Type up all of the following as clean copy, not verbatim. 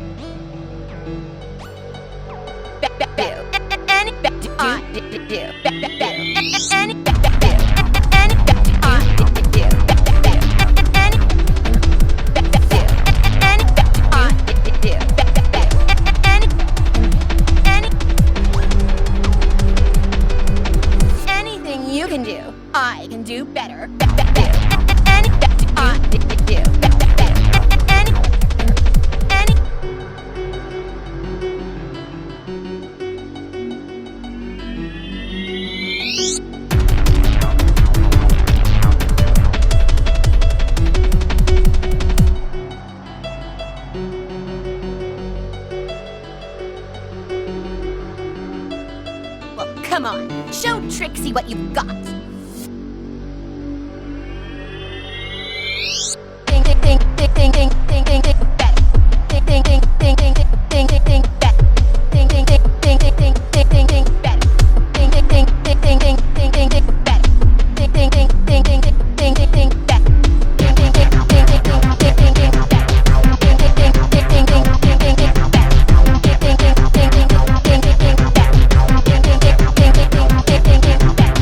Anything you can do, I can do better. Well, come on, show Trixie what you've got. Ding ding ding ding ding ding ding ding ding better. Ding ding ding ding ding ding ding ding better. Ding ding ding ding ding ding ding ding ding better. Ding ding ding ding ding ding ding ding ding better. Ding ding ding ding ding ding ding ding ding better. Ding ding ding ding ding ding ding ding ding better. Ding ding ding ding ding ding ding ding ding better. Ding ding ding ding ding ding ding ding better. Ding ding ding ding ding ding ding ding better. Ding ding ding ding ding ding ding better. Ding ding ding ding ding ding ding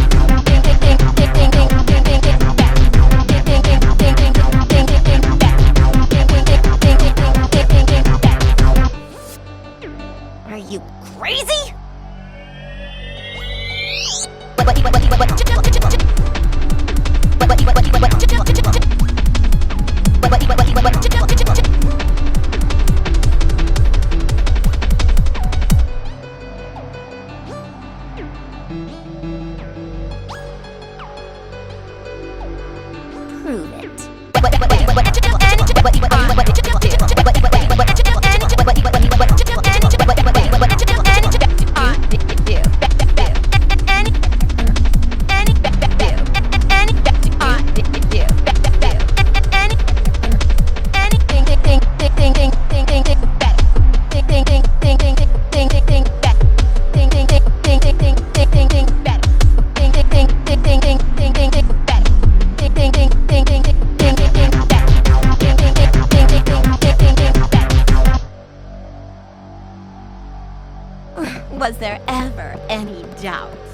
better. Are you crazy? Prove it. Was there ever any doubt?